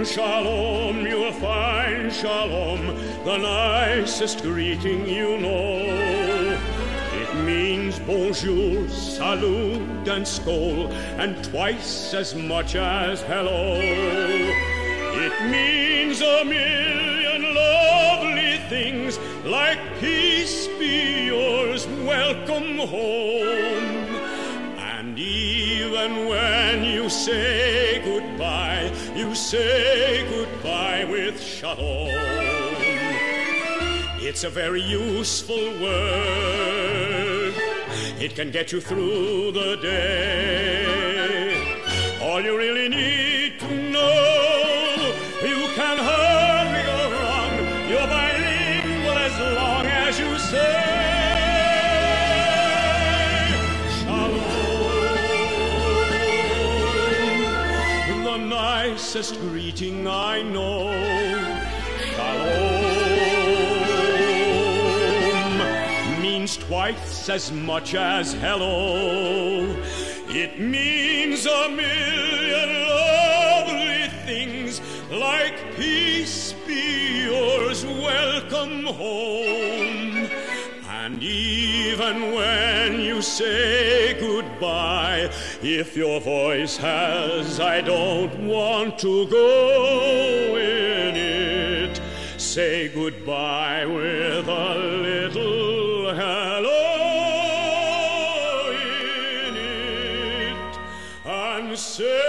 shalom, you'll find shalom, the nicest greeting you know. It means bonjour, salute, and skol, and twice as much as hello. It means a million lovely things, like peace be yours, welcome home. And even when you say goodbye, you say goodbye with shalom. It's a very useful word. It can get you through the day. All you really need to know, you can hardly go wrong. You're bilingual as long as you say shalom. The nicest greeting I know. Shalom means twice as much as hello. It means a million lovely things, like peace be yours, welcome home. And even when you say goodbye, if your voice has I don't want to go in it, say goodbye with a little hello in it, and say